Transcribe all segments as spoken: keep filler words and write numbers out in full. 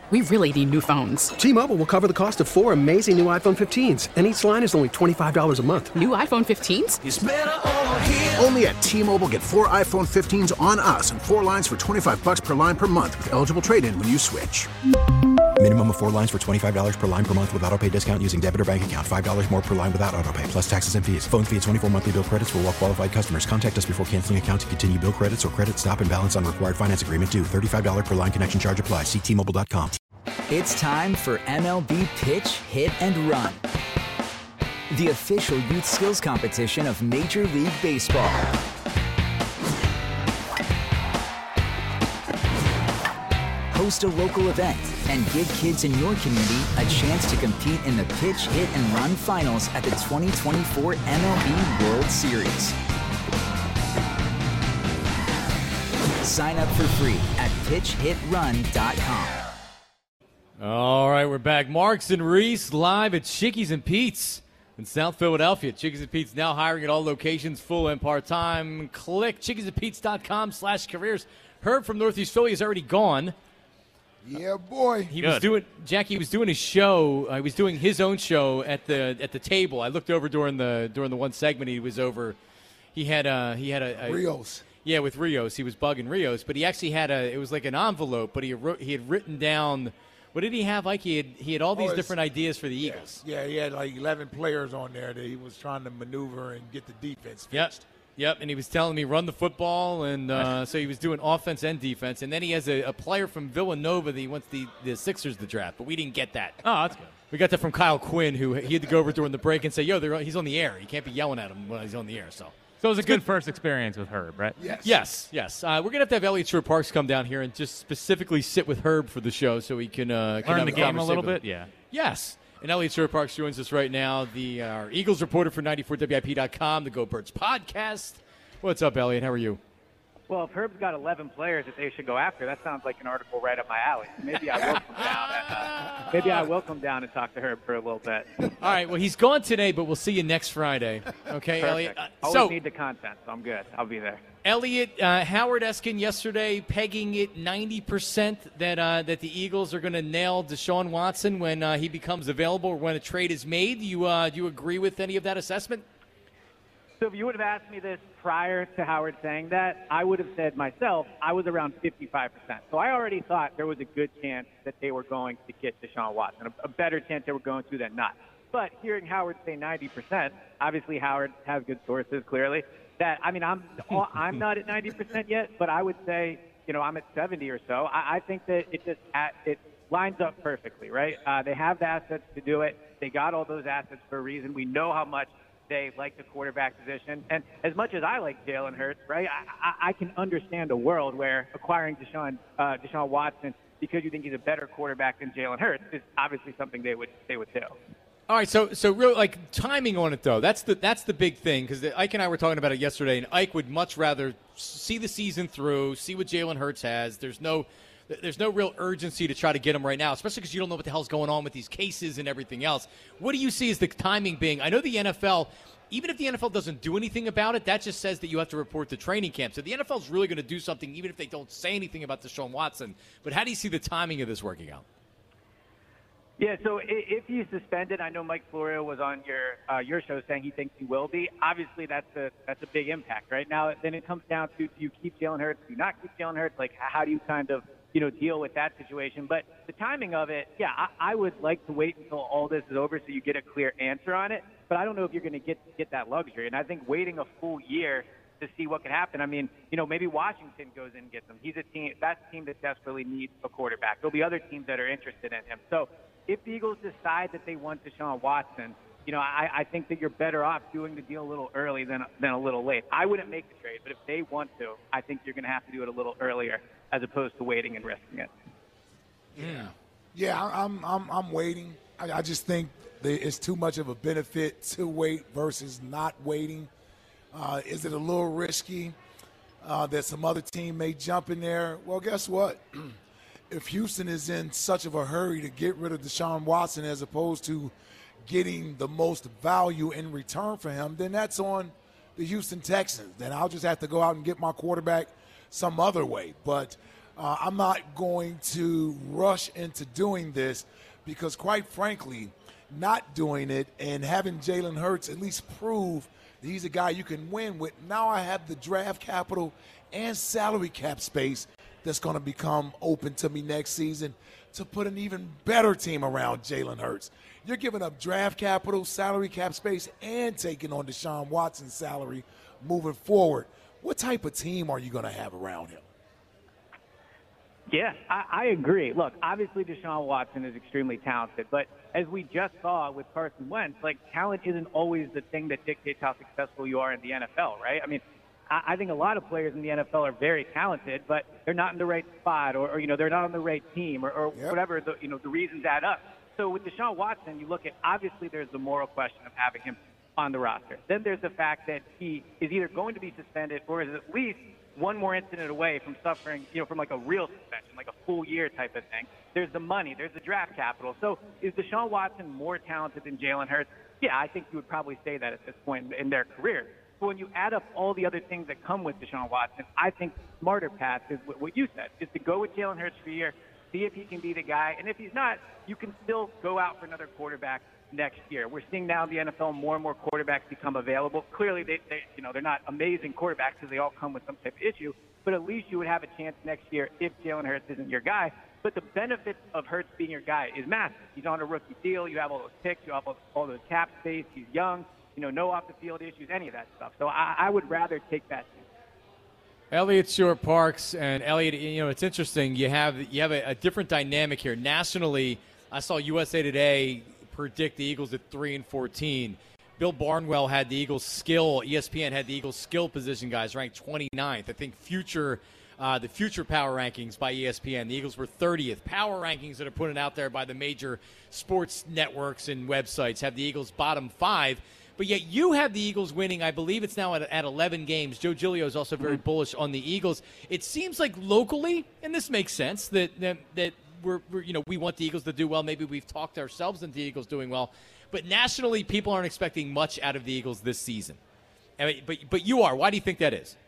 We really need new phones. T-Mobile will cover the cost of four amazing new iPhone fifteens, and each line is only twenty-five dollars a month. New iPhone fifteens? It's better over here. Only at T-Mobile, get four iPhone fifteens on us and four lines for twenty-five dollars per line per month with eligible trade-in when you switch. Minimum of four lines for twenty-five dollars per line per month with autopay discount using debit or bank account. five dollars more per line without autopay, plus taxes and fees. Phone fee at twenty-four monthly bill credits for well-qualified customers. Contact us before canceling account to continue bill credits or credit stop and balance on required finance agreement due. thirty-five dollars per line connection charge applies. See T Mobile dot com. It's time for M L B Pitch, Hit, and Run, the official youth skills competition of Major League Baseball. Host a local event and give kids in your community a chance to compete in the Pitch, Hit, and Run finals at the twenty twenty-four M L B World Series. Sign up for free at pitch hit run dot com. All right, we're back. Marks and Reese live at Chickies and Pete's in South Philadelphia. Chickies and Pete's now hiring at all locations, full and part-time. Click chickies and pete's dot com slash careers. Herb from Northeast Philly is already gone. Yeah, boy. He Good. was doing Jackie. He was doing his show. Uh, he was doing his own show at the at the table. I looked over during the during the one segment he was over. He had a he had a, a Rios. Yeah, with Rios. He was bugging Rios, but he actually had a. It was like an envelope, but he wrote, he had written down. What did he have? Like he had he had all these Oh, different ideas for the Eagles. Yeah, he had like eleven players on there that he was trying to maneuver and get the defense fixed. Yep. Yep, and he was telling me run the football, and uh, so he was doing offense and defense. And then he has a, a player from Villanova that he wants the, the Sixers to draft, but we didn't get that. Oh, that's good. We got that from Kyle Quinn, who he had to go over during the break and say, yo, they're, he's on the air. You can't be yelling at him when he's on the air. So So it was a good first experience with Herb, right? Yes. Yes, yes. Uh, we're going to have to have Elliot Stewart Parks come down here and just specifically sit with Herb for the show so he can, uh, can Learn have the a game a little conversation with bit, yeah. Yes. And Elliot Stewart Parks joins us right now, the uh, our Eagles reporter for ninety-four W I P dot com, the Go Birds podcast. What's up, Elliot? How are you? Well, if Herb's got eleven players that they should go after, that sounds like an article right up my alley. Maybe I will come down. And, uh, maybe I will come down and talk to Herb for a little bit. All right. Well, he's gone today, but we'll see you next Friday. Okay, Perfect. Elliot? Uh, Always so, need the content, so I'm good. I'll be there. Elliot, uh, Howard Eskin yesterday pegging it ninety percent that uh, that the Eagles are going to nail Deshaun Watson when uh, he becomes available or when a trade is made. Do you, uh, do you agree with any of that assessment? So if you would have asked me this prior to Howard saying that, I would have said myself I was around fifty-five percent. So I already thought there was a good chance that they were going to get Deshaun Watson, a, a better chance they were going to than not. But hearing Howard say ninety percent, obviously Howard has good sources, clearly. That I mean, I'm I'm not at ninety percent yet, but I would say, you know, I'm at seventy or so. I, I think that it just it lines up perfectly, right? Uh, they have the assets to do it. They got all those assets for a reason. We know how much they like the quarterback position. And as much as I like Jalen Hurts, right, I, I, I can understand a world where acquiring Deshaun, uh, Deshaun Watson because you think he's a better quarterback than Jalen Hurts is obviously something they would they would do. All right, so so real like timing on it though. That's the that's the big thing because Ike and I were talking about it yesterday, and Ike would much rather see the season through, see what Jalen Hurts has. There's no there's no real urgency to try to get him right now, especially because you don't know what the hell's going on with these cases and everything else. What do you see as the timing being? I know the N F L, even if the N F L doesn't do anything about it, that just says that you have to report to training camp. So the N F L is really going to do something, even if they don't say anything about Deshaun Watson. But how do you see the timing of this working out? Yeah, so if he's suspended, I know Mike Florio was on your uh, your show saying he thinks he will be. Obviously, that's a that's a big impact right now. Then it comes down to do you keep Jalen Hurts, do you not keep Jalen Hurts? Like, how do you kind of you know deal with that situation? But the timing of it, yeah, I, I would like to wait until all this is over so you get a clear answer on it. But I don't know if you're going to get get that luxury. And I think waiting a full year to see what can happen. I mean, you know, maybe Washington goes in and gets him. He's a team that's a team that desperately needs a quarterback. There'll be other teams that are interested in him. So if the Eagles decide that they want Deshaun Watson, you know, I, I think that you're better off doing the deal a little early than than a little late. I wouldn't make the trade, but if they want to, I think you're going to have to do it a little earlier as opposed to waiting and risking it. Yeah, yeah, I'm I'm I'm waiting. I, I just think that it's too much of a benefit to wait versus not waiting. Uh, is it a little risky uh, that some other team may jump in there? Well, guess what? If Houston is in such of a hurry to get rid of Deshaun Watson as opposed to getting the most value in return for him, then that's on the Houston Texans. Then I'll just have to go out and get my quarterback some other way. But Uh, I'm not going to rush into doing this because, quite frankly, not doing it and having Jalen Hurts at least prove that he's a guy you can win with, now I have the draft capital and salary cap space that's going to become open to me next season to put an even better team around Jalen Hurts. You're giving up draft capital, salary cap space, and taking on Deshaun Watson's salary moving forward. What type of team are you going to have around him? Yeah, I, I agree. Look, obviously Deshaun Watson is extremely talented, but as we just saw with Carson Wentz, like, talent isn't always the thing that dictates how successful you are in the N F L, right? I mean, I, I think a lot of players in the N F L are very talented, but they're not in the right spot, or, or you know, they're not on the right team, or, or Yep. whatever the, you know, the reasons add up. So with Deshaun Watson, you look at, obviously there's the moral question of having him on the roster. Then there's the fact that he is either going to be suspended or is at least one more incident away from suffering, you know, from like a real suspension, like a full year type of thing. There's the money, there's the draft capital. So is Deshaun Watson more talented than Jalen Hurts? Yeah, I think you would probably say that at this point in their career. But when you add up all the other things that come with Deshaun Watson, I think the smarter path is what you said, is to go with Jalen Hurts for a year, see if he can be the guy. And if he's not, you can still go out for another quarterback next year. We're seeing now in the N F L more and more quarterbacks become available. Clearly, they, they you know, they're not amazing quarterbacks because they all come with some type of issue, but at least you would have a chance next year if Jalen Hurts isn't your guy. But the benefit of Hurts being your guy is massive. He's on a rookie deal. You have all those picks. You have all, all those cap space. He's young. You know, no off-the-field issues, any of that stuff. So I, I would rather take that. Elliott Short Parks and Elliott, you know, it's interesting. You have you have a, a different dynamic here nationally. I saw U S A Today predict the Eagles at three and fourteen. Bill Barnwell had the Eagles skill. E S P N had the Eagles skill position guys ranked twenty-ninth. I think future uh, the future power rankings by E S P N, the Eagles were thirtieth. Power rankings that are put out there by the major sports networks and websites have the Eagles bottom five. But yet you have the Eagles winning. I believe it's now at, at eleven games. Joe Giglio is also very bullish on the Eagles. It seems like locally, and this makes sense, that that, that we're, we're you know we want the Eagles to do well. Maybe we've talked ourselves into the Eagles doing well. But nationally, people aren't expecting much out of the Eagles this season. I mean, but but you are. Why do you think that is?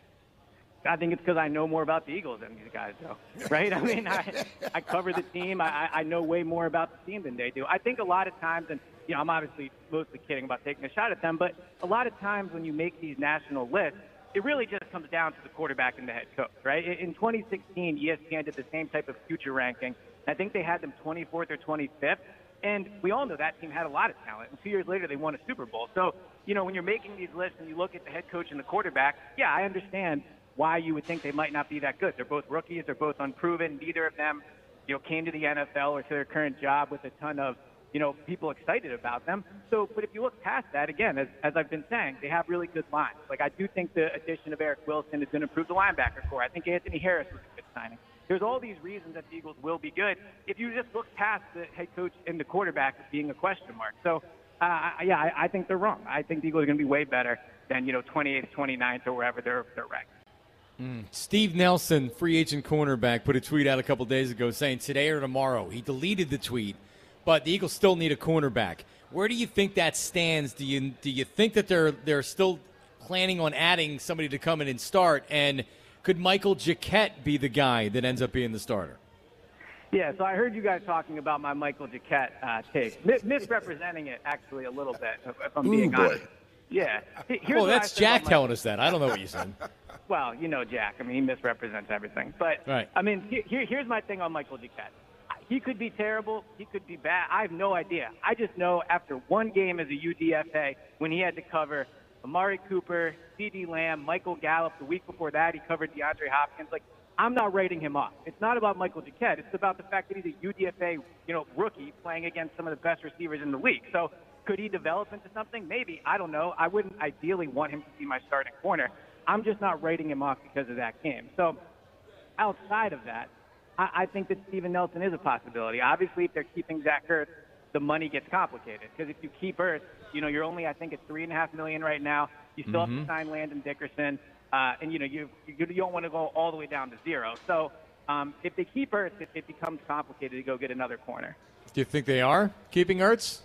I think it's because I know more about the Eagles than these guys do, right? I mean, I, I cover the team. I, I know way more about the team than they do. I think a lot of times, and you know, I'm obviously mostly kidding about taking a shot at them, but a lot of times when you make these national lists, it really just comes down to the quarterback and the head coach, right? In twenty sixteen, E S P N did the same type of future ranking. I think they had them twenty-fourth or twenty-fifth. And we all know that team had a lot of talent. And two years later, they won a Super Bowl. So, you know, when you're making these lists and you look at the head coach and the quarterback, yeah, I understand why you would think they might not be that good. They're both rookies. They're both unproven. Neither of them, you know, came to the N F L or to their current job with a ton of, you know, people excited about them. So, but if you look past that, again, as, as I've been saying, they have really good lines. Like, I do think the addition of Eric Wilson is going to improve the linebacker core. I think Anthony Harris was a good signing. There's all these reasons that the Eagles will be good if you just look past the head coach and the quarterback as being a question mark. So, uh, yeah, I, I think they're wrong. I think the Eagles are going to be way better than, you know, twenty-eighth, twenty-ninth, or wherever they're, they're ranked. Mm. Steve Nelson, free agent cornerback, put a tweet out a couple days ago saying today or tomorrow. He deleted the tweet, but the Eagles still need a cornerback. Where do you think that stands? Do you do you think that they're they're still planning on adding somebody to come in and start? And could Michael Jacquet be the guy that ends up being the starter? Yeah, so I heard you guys talking about my Michael Jacquet uh, take, M- misrepresenting it actually a little bit, if I'm being Ooh, boy. honest. Yeah. Here's well, what that's I said Jack about telling Michael. us that. I don't know what you said. Well, you know Jack. I mean, he misrepresents everything. But, right. I mean, here, here, here's my thing on Michael Jacquet. He could be terrible. He could be bad. I have no idea. I just know after one game as a U D F A, when he had to cover Amari Cooper, CeeDee Lamb, Michael Gallup. The week before that, he covered DeAndre Hopkins. Like, I'm not writing him off. It's not about Michael Jacquet. It's about the fact that he's a U D F A, you know, rookie playing against some of the best receivers in the league. So could he develop into something? Maybe. I don't know. I wouldn't ideally want him to be my starting corner. I'm just not writing him off because of that game. So outside of that, I, I think that Steven Nelson is a possibility. Obviously, if they're keeping Zach Ertz, the money gets complicated because if you keep Ertz, you know, you're only, I think, at three and a half million right now. You still Mm-hmm. have to sign Landon Dickerson, uh, and you know, you you don't want to go all the way down to zero. So um, if they keep Ertz, it, it becomes complicated to go get another corner. Do you think they are keeping Ertz?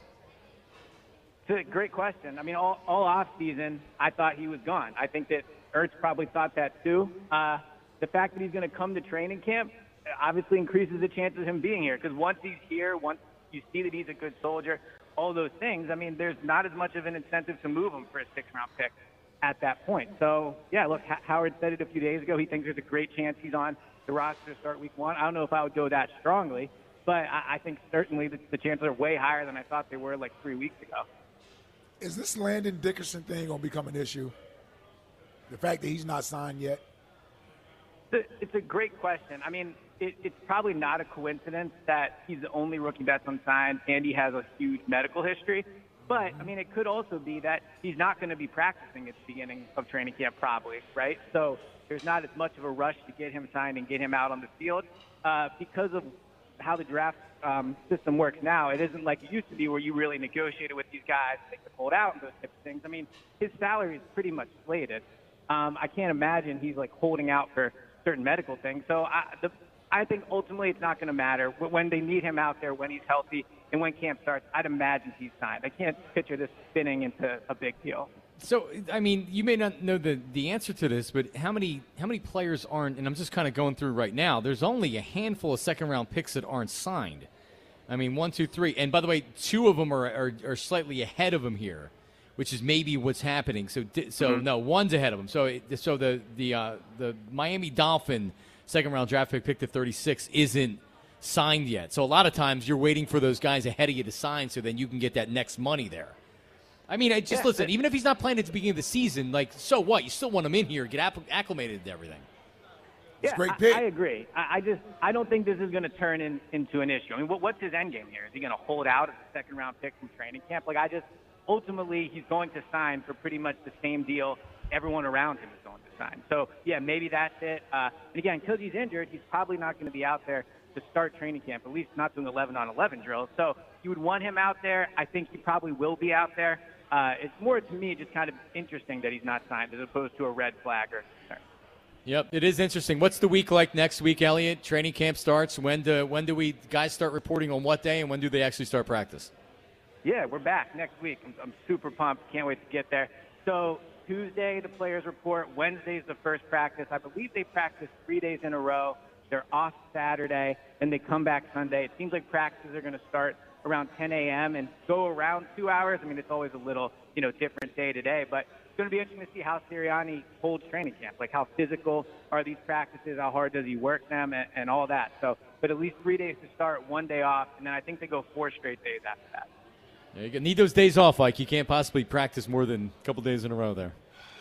It's a great question. I mean, all, all off season, I thought he was gone. I think that Ertz probably thought that too. Uh, the fact that he's going to come to training camp, obviously increases the chance of him being here. Because once he's here, once you see that he's a good soldier, all those things, I mean, there's not as much of an incentive to move him for a six-round pick at that point. So, yeah, look, H- Howard said it a few days ago. He thinks there's a great chance he's on the roster to start week one. I don't know if I would go that strongly, but I, I think certainly the, the chances are way higher than I thought they were like three weeks ago. Is this Landon Dickerson thing going to become an issue? The fact that he's not signed yet? It's a great question. I mean, it, it's probably not a coincidence that he's the only rookie that's unsigned and he has a huge medical history. But, I mean, it could also be that he's not going to be practicing at the beginning of training camp probably, right? So there's not as much of a rush to get him signed and get him out on the field. Uh, because of how the draft um, system works now, it isn't like it used to be where you really negotiated with these guys, they could hold out and those types of things. I mean, his salary is pretty much slated. Um, I can't imagine he's, like, holding out for certain medical things. So I, the, I think ultimately it's not going to matter. When they need him out there, when he's healthy, and when camp starts, I'd imagine he's signed. I can't picture this spinning into a big deal. So, I mean, you may not know the, the answer to this, but how many how many players aren't, and I'm just kind of going through right now, there's only a handful of second-round picks that aren't signed. I mean, one, two, three. And by the way, two of them are, are, are slightly ahead of him here, which is maybe what's happening. So, so mm-hmm. no, one's ahead of him. So, it, so the the uh, the Miami Dolphin second-round draft pick picked at thirty-six isn't signed yet. So a lot of times you're waiting for those guys ahead of you to sign so then you can get that next money there. I mean, I just yeah, listen, even if he's not playing at the beginning of the season, like, so what? You still want him in here, get acclimated to everything. Yeah, great pick. I, I agree. I, I just I don't think this is going to turn in, into an issue. I mean, what, what's his end game here? Is he going to hold out as a second-round pick from training camp? Like, I just ultimately he's going to sign for pretty much the same deal everyone around him is going to sign. So, yeah, maybe that's it. Uh, and, again, because he's injured, he's probably not going to be out there to start training camp, at least not doing eleven on eleven drills. So you would want him out there. I think he probably will be out there. Uh, it's more, to me, just kind of interesting that he's not signed as opposed to a red flag or concern. Yep, it is interesting. What's the week like next week, Elliot? Training camp starts. When do, when do we guys start reporting on what day, and when do they actually start practice? Yeah, we're back next week. I'm, I'm super pumped. Can't wait to get there. So Tuesday, the players report. Wednesday's the first practice. I believe they practice three days in a row. They're off Saturday, and they come back Sunday. It seems like practices are going to start around ten a.m. and go around two hours. I mean, it's always a little, you know, different day to day, but it's going to be interesting to see how Sirianni holds training camp. Like, how physical are these practices? How hard does he work them, and, and all that. So, but at least three days to start, one day off, and then I think they go four straight days after that. Yeah, you need those days off, Ike. You can't possibly practice more than a couple days in a row there.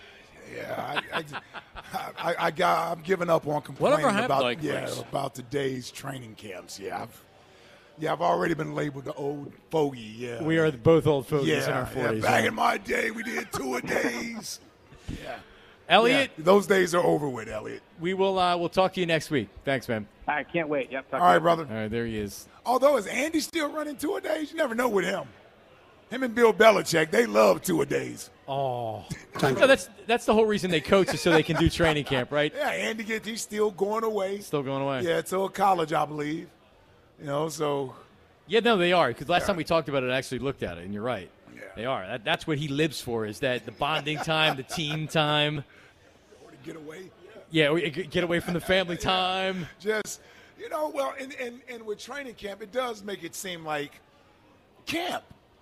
Yeah, I, I, I, I got. I'm giving up on complaining Whatever about like yeah race. about today's training camps. Yeah, I've, yeah, I've already been labeled the old fogey. Yeah, we are both old fogies yeah, in our forties. Yeah, back in my day, we did two a days. Yeah, Elliot, yeah, those days are over with. Elliot, we will. Uh, we'll talk to you next week. Thanks, man. I can't wait. Yep. All right, brother. All right, there he is. Although, is Andy still running two a days? You never know with him. Him and Bill Belichick, they love two a days. Oh, no, that's that's the whole reason they coach is so they can do training camp, right? Yeah, Andy gets he's still going away. Still going away. Yeah, to college, I believe. You know, so. Yeah, no, they are. Because last yeah. time we talked about it, I actually looked at it, and you're right. Yeah. They are. That, that's what he lives for, is that the bonding time, the team time. Or to get away. Yeah, yeah get away from the family time. Just, you know, well, and, and, and with training camp, it does make it seem like camp.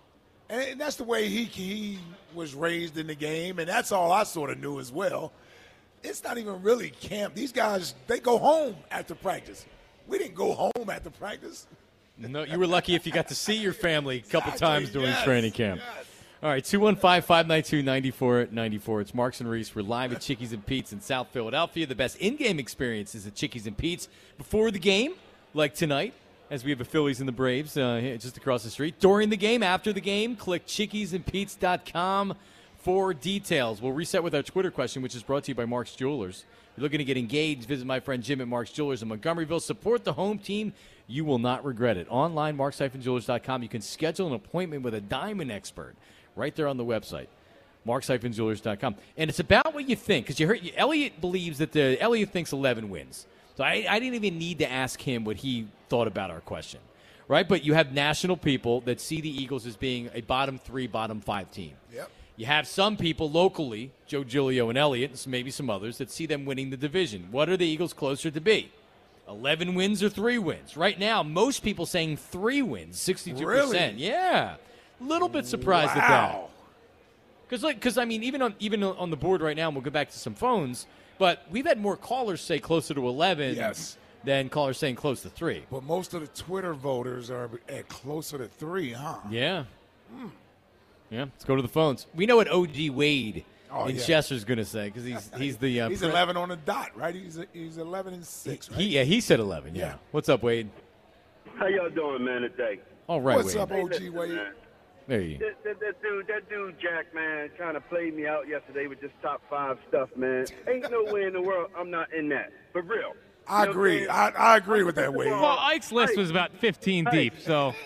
And that's the way he he was raised in the game, and that's all I sort of knew as well. It's not even really camp. These guys, they go home after practice. We didn't go home after practice. No, you were lucky if you got to see your family a couple exactly, times during yes, training camp. Yes. All right, two one five, five nine two, nine four nine four. It's Marks and Reese. We're live at Chickies and Pete's in South Philadelphia. The best in-game experience is at Chickies and Pete's before the game, like tonight, as we have the Phillies and the Braves uh, just across the street. During the game, after the game, click chickies and pete's dot com for details. We'll reset with our Twitter question, which is brought to you by Mark's Jewelers. If you're looking to get engaged, visit my friend Jim at Mark's Jewelers in Montgomeryville. Support the home team. You will not regret it. Online, marks jewelers dot com. You can schedule an appointment with a diamond expert right there on the website, marks jewelers dot com. And it's about what you think, because you heard Elliot believes that the Elliot thinks eleven wins. So I, I didn't even need to ask him what he thought about our question, right? But you have national people that see the Eagles as being a bottom three, bottom five team. Yep. You have some people locally, Joe Giglio and Elliott, and maybe some others, that see them winning the division. What are the Eagles closer to be? eleven wins or three wins. Right now, most people saying three wins, sixty-two percent. Really? Yeah. A little bit surprised wow. at that. Because, like, cause, I mean, even on even on the board right now, and we'll go back to some phones, but we've had more callers say closer to eleven yes. than callers saying close to three. But most of the Twitter voters are at closer to three, huh? Yeah. Mm. Yeah, let's go to the phones. We know what O G Wade oh, in yeah. Chester's going to say because he's he's the uh, he's pre- eleven on the dot, right? He's a, he's eleven and six. Right? He, yeah, he said eleven. Yeah. Yeah. What's up, Wade? How y'all doing, man? Today. All right, What's Wade. up, O G Wade? There you. That, that, that dude, that dude, Jack, man, kind of played me out yesterday with this top five stuff, man. Ain't no way in the world I'm not in that. For real. I you know agree. I, I agree with that, Wade. Well, Ike's list was about fifteen Hey. deep, so.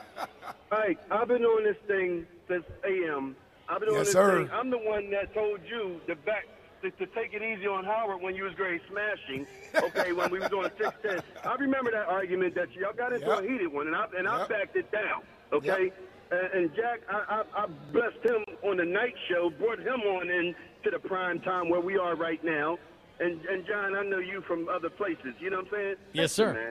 Ike, I've been on this thing since A M. I've been on Yes, this sir. thing. I'm the one that told you to back to, to take it easy on Howard when you was great smashing. Okay, when we was on six ten. I remember that argument that y'all got into Yep. a heated one, and I and I Yep. backed it down. Okay. Yep. And, and Jack, I, I, I blessed him on the night show, brought him on in to the prime time where we are right now. And and John, I know you from other places. You know what I'm saying? Yes, Listen, sir. Man,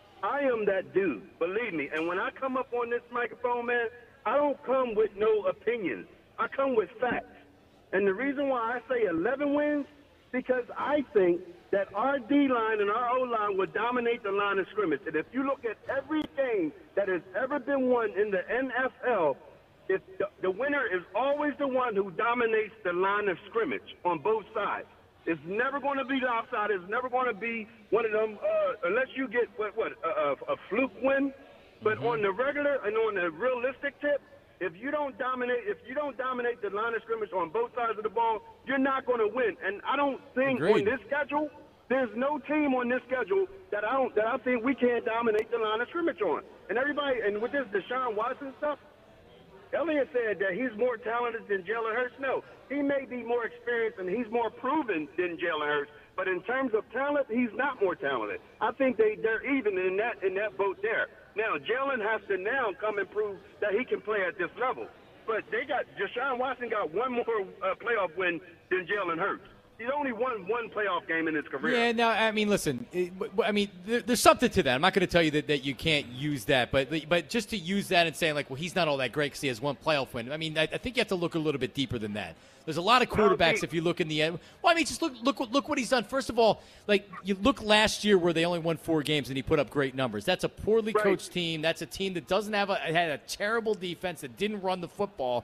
I am that dude, believe me. And when I come up on this microphone, man, I don't come with no opinions. I come with facts. And the reason why I say eleven wins, because I think that our D-line and our O-line will dominate the line of scrimmage. And if you look at every game that has ever been won in the N F L, if the, the winner is always the one who dominates the line of scrimmage on both sides. It's never going to be the offside. It's never going to be one of them, uh, unless you get, what, what a, a, a fluke win. But Mm-hmm. on the regular and on the realistic tip, if you don't dominate, if you don't dominate the line of scrimmage on both sides of the ball, you're not going to win. And I don't think Agreed. on this schedule, there's no team on this schedule that I don't that I think we can't dominate the line of scrimmage on. And everybody, and with this Deshaun Watson stuff, Elliott said that he's more talented than Jalen Hurts. No, he may be more experienced and he's more proven than Jalen Hurts. But in terms of talent, he's not more talented. I think they they're even in that in that boat there. Now Jalen has to now come and prove that he can play at this level. But they got Deshaun Watson got one more uh, playoff win than Jalen Hurts. He's only won one playoff game in his career. Yeah, no, I mean, listen, it, but- I mean, there, there's something to that. I'm not going to tell you that, that you can't use that, but but just to use that and saying, like, well, he's not all that great because he has one playoff win. I mean, I, I think you have to look a little bit deeper than that. There's a lot of quarterbacks, if you look in the end. Well, I mean, just look look look what he's done. First of all, like, you look last year where they only won four games and he put up great numbers. That's a poorly Right. coached team. That's a team that doesn't have a had a terrible defense that didn't run the football.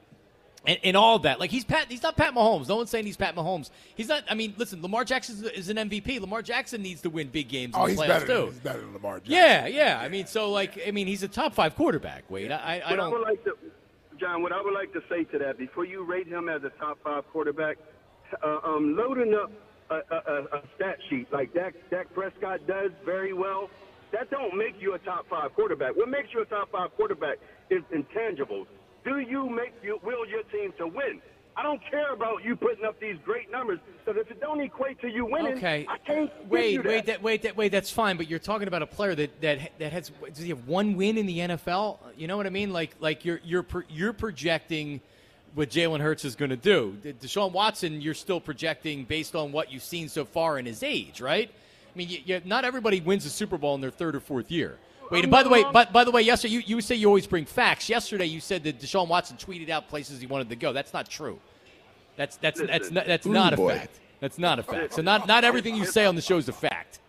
And, and all of that. Like, he's Pat. He's not Pat Mahomes. No one's saying he's Pat Mahomes. He's not. I mean, listen, Lamar Jackson is- is an M V P. Lamar Jackson needs to win big games in Oh, the he's playoffs, better, too. than, he's better than Lamar Jackson. Yeah, yeah. I mean, so, like, I mean, he's a top five quarterback, Wade. I, I, I What I don't. would like to, John, what I would like to say to that, before you rate him as a top five quarterback, uh, um, loading up a, a, a stat sheet like Dak, Dak Prescott does very well, that don't make you a top five quarterback. What makes you a top five quarterback is intangibles. Do you make you will your team to win? I don't care about you putting up these great numbers, because if it don't equate to you winning, Okay. I can't give Wait, you that. wait, that, wait, that, wait. That's fine, but you're talking about a player that that that has. Does he have one win in the N F L? You know what I mean? Like, like you're you're pro- you're projecting what Jalen Hurts is going to do. De- Deshaun Watson, you're still projecting based on what you've seen so far in his age, right? I mean, you, you, not everybody wins a Super Bowl in their third or fourth year. Wait, and by the way, by, by the way, yesterday you, you say you always bring facts. Yesterday you said that Deshaun Watson tweeted out places he wanted to go. That's not true. That's that's that's Listen. not, that's Ooh, not a boy. fact. That's not a fact. So not not everything you say on the show is a fact.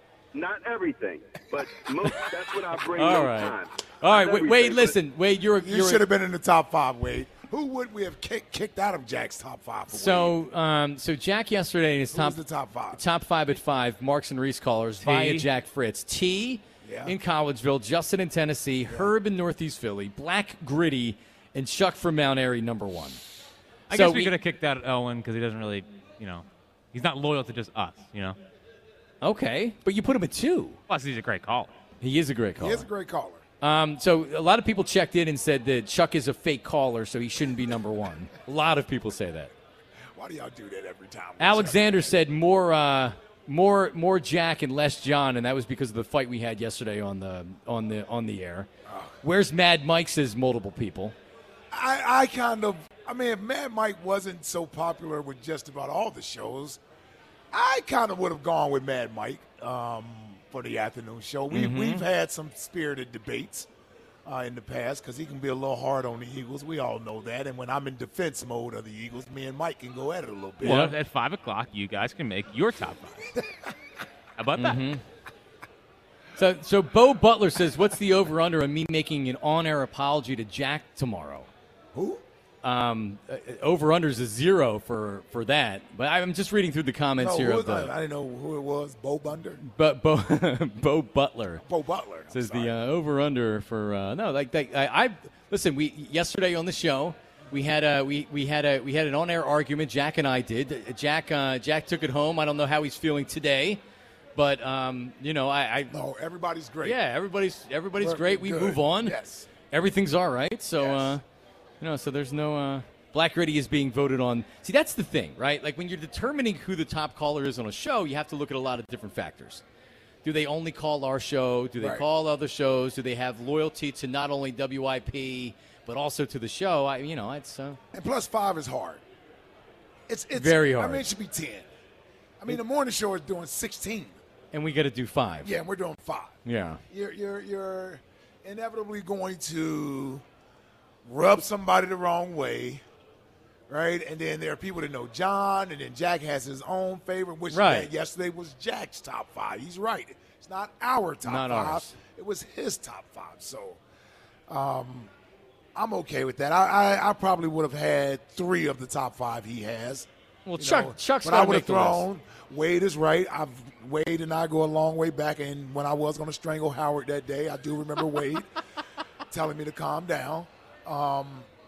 Not everything, but most, that's what I bring All most right. times. All right, Not wait, everything, Wade, but- listen, Wade, you're a, You you're a- should have been in the top five, Wade. Who would we have kick, kicked out of Jack's top five for Wade? so um so Jack yesterday in his Who top was the top five? top five at five, Marks and Reese callers via Jack Fritz, T Yeah. in Collegeville, Justin in Tennessee, Herb in Northeast Philly, Black Gritty, and Chuck from Mount Airy, number one. I So guess we, we- could have kicked out Owen because he doesn't really, you know, he's not loyal to just us, you know. Okay, but you put him at two. Plus, he's a great caller. He is a great He caller. is a great caller. Um, so a lot of people checked in and said that Chuck is a fake caller, so he shouldn't be number one. A lot of people say that. Why do y'all do that every time? Alexander said more, uh, more, more Jack and less John, and that was because of the fight we had yesterday on the on the on the air. Where's Mad Mike? Says multiple people. I, I kind of, I mean, if Mad Mike wasn't so popular with just about all the shows, I kind of would have gone with Mad Mike. Um, for the afternoon show. We, Mm-hmm. We've had some spirited debates uh, in the past because he can be a little hard on the Eagles. We all know that. And when I'm in defense mode of the Eagles, me and Mike can go at it a little bit. Well, at five o'clock, you guys can make your top five. How about Mm-hmm. that? So, so Bo Butler says, what's the over-under on me making an on-air apology to Jack tomorrow? Who? Um, uh, over-under is a zero for, for that. But I'm just reading through the comments No, here. who Of was- the, I didn't know who it was. Bo Bunder? but Bo, Bo Butler. Bo Butler. I'm Says sorry. the uh, over/under for uh, no, like that. I, I listen. We yesterday on the show we had a we, we had a we had an on-air argument. Jack and I did. Jack uh, Jack took it home. I don't know how he's feeling today, but um, you know I, I No, everybody's great. yeah everybody's everybody's We're- great. we're We good. move on. Yes. Everything's all right. So Yes. uh, you know, so there's no uh, Black Gritty is being voted on. See, that's the thing, right? Like when you're determining who the top caller is on a show, you have to look at a lot of different factors. Do they only call our show? Do they Right. call other shows? Do they have loyalty to not only W I P but also to the show? I, you know, it's uh, And plus five is hard. It's, it's Very I hard. mean, it should be ten. I mean, the morning show is doing sixteen. and we got to do five. Yeah, and we're doing five. Yeah. You're, you're, you're inevitably going to rub somebody the wrong way, right? And then there are people that know John, and then Jack has his own favorite, which Right. yeah, yesterday was Jack's top five. He's right. It's not our top Not five. ours. It was his top five. So um, I'm okay with that. I, I, I probably would have had three of the top five he has. Well, You Chuck, know, Chuck's but got I to would make have the list. thrown. Wade is right. I've Wade and I go a long way back, and when I was going to strangle Howard that day, I do remember Wade telling me to calm down. Um,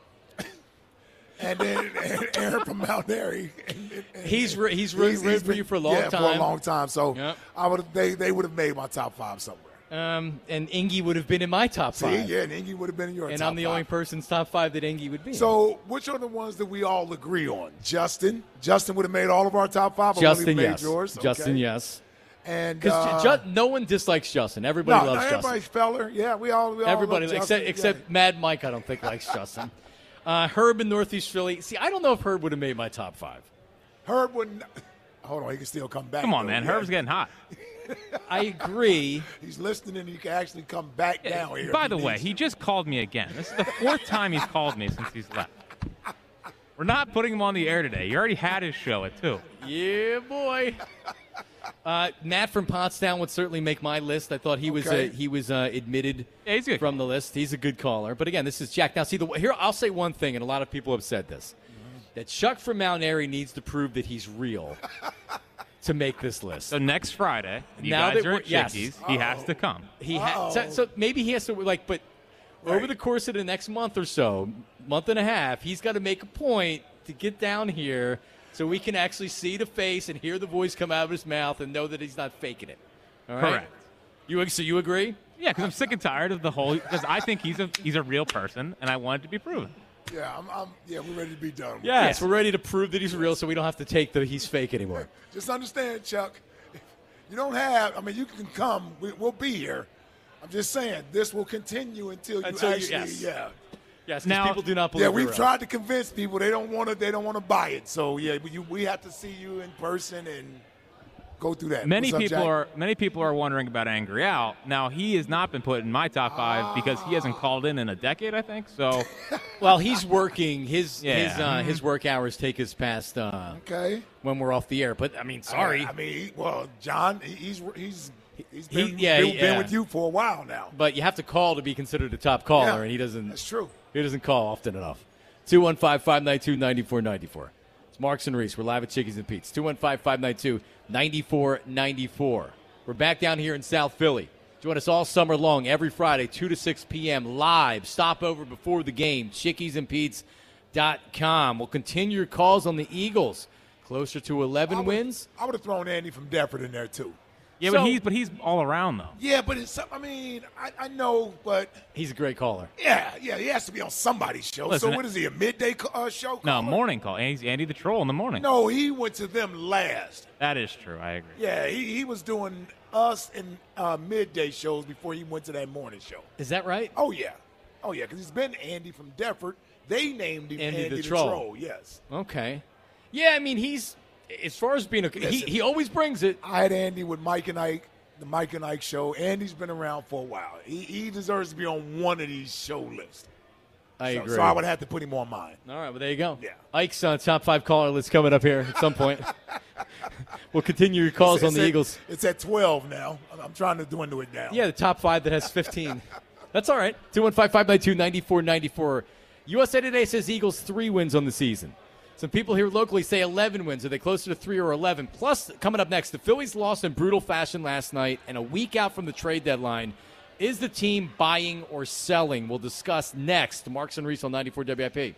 and then and Aaron from Mount Airy. And, and, He's re- he's rooted for been- you for a long yeah, time. for a long time. So Yep. I would they they would have made my top five somewhere. Um, and Ingy would have been in my top See, five. yeah, and Ingy would have been in your and top I'm the five. only person's top five that Ingy would be. in. So, which are the ones that we all agree on? Justin. Justin would have made all of our top five. Or Justin, would he have yes. made yours? Justin, Okay. yes. And Because uh, no one dislikes Justin. Everybody no, loves Justin. everybody's feller. Yeah, we all. We all Everybody, love except Justin. except Yeah. Mad Mike, I don't think likes Justin. Uh, Herb in Northeast Philly. See, I don't know if Herb would have made my top five. Herb wouldn't. Hold on, he can still come back. Come on, though. man. Yeah. Herb's getting hot. I agree. He's listening, and he can actually come back down here. By if the he way, needs he to. just called me again. This is the fourth time he's called me since he's left. We're not putting him on the air today. You already had his show at two. Yeah, boy. Uh, Matt from Pottstown would certainly make my list. I thought he was Okay. uh, he was uh, admitted Yeah, he's good. from the list. He's a good caller. But again, this is Jack. Now, see, the, here I'll say one thing, and a lot of people have said this: that Chuck from Mount Airy needs to prove that he's real to make this list. So next Friday, you Now guys that are we're- at yes. Chickies. He has to come. He ha- so, so maybe he has to like, but over Right. the course of the next month or so, month and a half, he's got to make a point to get down here so we can actually see the face and hear the voice come out of his mouth and know that he's not faking it. All right? Correct. You so you agree? Yeah, because I'm sick and tired of the whole. Because I think he's a he's a real person, and I want it to be proven. Yeah, I'm, I'm. Yeah, we're ready to be done. with Yes, this. we're ready to prove that he's real, so we don't have to take the he's fake anymore. Just understand, Chuck. You don't have. I mean, you can come. We, we'll be here. I'm just saying this will continue until you Until you- actually. yes. Yeah. Yes, because Now- people do not believe. Yeah, we've we're tried to convince people they don't want to. They don't want to buy it. So yeah, we, you, we have to see you in person and go through that. Many What's up, people Jack? are many people are wondering about Angry Al. Now he has not been put in my top five because he hasn't called in in a decade, I think. So Well, he's working. His Yeah. his uh, his work hours take us past uh, Okay. when we're off the air. But I mean, sorry. I, I mean, he- well, John, he, he's he's he's He- been, yeah, been, yeah. been with you for a while now. But you have to call to be considered a top caller, Yeah, and he doesn't. That's true. He doesn't call often enough. two one five, five nine two, nine four nine four. It's Marks and Reese. We're live at Chickies and Pete's. two one five, five nine two, nine four nine four. We're back down here in South Philly. Join us all summer long, every Friday, two to six p.m. live. Stop over before the game. chickies and pete's dot com. We'll continue your calls on the Eagles. Closer to eleven I would- wins. I would have thrown Andy from Deptford in there too. yeah, So- but he's but he's all around though. Yeah, but it's. I mean, I, I know, but He's a great caller. yeah, yeah, he has to be on somebody's show. Listen, so what is he? A midday co- uh, show? No, caller? morning call. Andy's Andy the Troll in the morning. No, he went to them last. That is true. I agree. Yeah, he, he was doing us in uh, midday shows before he went to that morning show. Is that right? Oh yeah, oh yeah, because he's been Andy from Deptford. They named him Andy Andy, the the, Troll. Troll. Yes, Okay. Yeah, I mean, he's, as far as being a, he, Listen. he always brings it. I had Andy with Mike and Ike the Mike and Ike show. Andy's been around for a while. He, he deserves to be on one of these show lists. I so, agree. So I would have to put him on mine. All right, well, there you go. Yeah. Ike's uh, top five caller list coming up here at some point. We'll continue your calls it's, on it's the at, Eagles. It's at twelve now. I'm trying to dwindle it down. Yeah, the top five that has fifteen. That's all right. two one five, five nine two, nine four nine four. U S A Today says Eagles three wins on the season. Some people here locally say eleven wins. Are they closer to three or eleven? Plus, coming up next, the Phillies lost in brutal fashion last night, and a week out from the trade deadline. Is the team buying or selling? We'll discuss next. Marks and Reese on ninety-four W I P.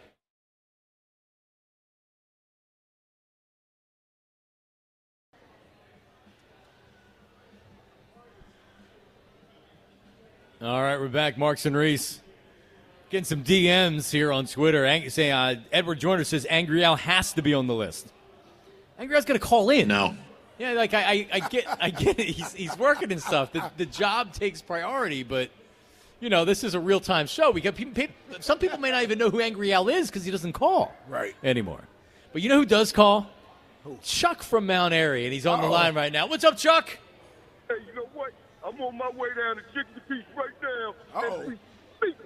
All right, we're back. Marks and Reese. Getting some D Ms here on Twitter. Ang- saying, uh, Edward Joyner says Angry Al has to be on the list. Angry Al's going to call in. No. Yeah, like I, I, I get, I get it. He's, he's working and stuff. The, the job takes priority, but you know this is a real time show. We got people, people. Some people may not even know who Angry Al is because he doesn't call right anymore. But you know who does call? Who? Chuck from Mount Airy, and he's on Uh-oh. the line right now. What's up, Chuck? Hey, you know what? I'm on my way down to Chicken Piece right now. Oh. And we speak.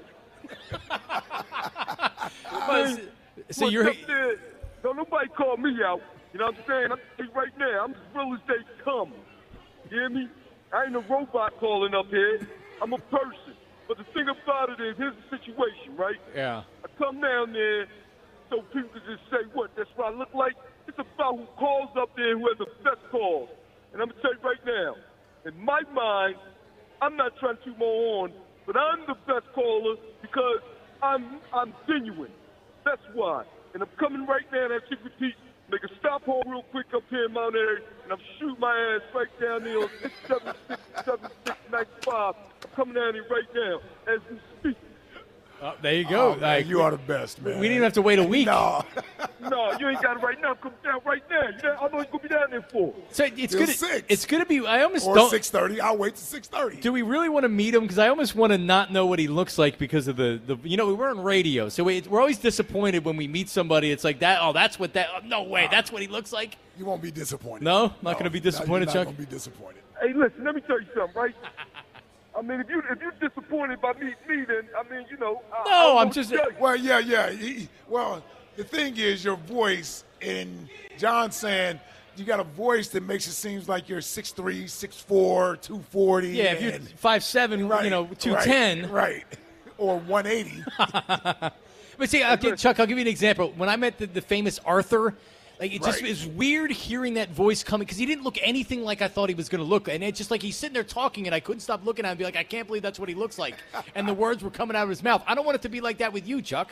well, so What's you're. Up there? Don't nobody call me out. You know what I'm saying? I'm saying right now, I'm as real as they come. You hear me? I ain't a robot calling up here. I'm a person. But the thing about it is, here's the situation, right? Yeah. I come down there so people can just say, what, that's what I look like? It's about who calls up there, who has the best calls. And I'm going to tell you right now, in my mind, I'm not trying to toot my horn, but I'm the best caller because I'm I'm genuine. That's why. And I'm coming right now at Chicken Piece. Make a stop hole real quick up here in Mount Airy, and I'm shooting my ass right down there on six seven six, seven six nine five. I'm coming down here right now as we speak. Oh, there you go. Oh, man, like, you are the best, man. We didn't even have to wait a week. No. No, you ain't got it right now. Come down right now. You know, how long you gonna be down there for? So it's Till good. six. It's going to be. I almost or don't. six thirty. I'll wait till six thirty. Do we really want to meet him? Because I almost want to not know what he looks like because of the, the you know, we're on radio, so we, we're always disappointed when we meet somebody. It's like that. Oh, that's what that. Oh, no way. Uh, that's what he looks like. You won't be disappointed. No, not no, going to be disappointed, no, Chuck. You're not going to be disappointed. Hey, listen. Let me tell you something, right? I mean, if you if you're disappointed by me, me, then I mean, you know. I, No, I I'm just. Well, yeah, yeah. He, well, the thing is, your voice, and John saying you got a voice that makes it seem like you're six three, six four, two forty. Yeah, if you're five seven, right, you know, two ten, right, right, or one eighty. But see, okay, Chuck, I'll give you an example. When I met the, the famous Arthur. Like, it just Right. is weird hearing that voice coming because he didn't look anything like I thought he was going to look. And it's just like he's sitting there talking, and I couldn't stop looking at him and be like, I can't believe that's what he looks like. And the words were coming out of his mouth. I don't want it to be like that with you, Chuck.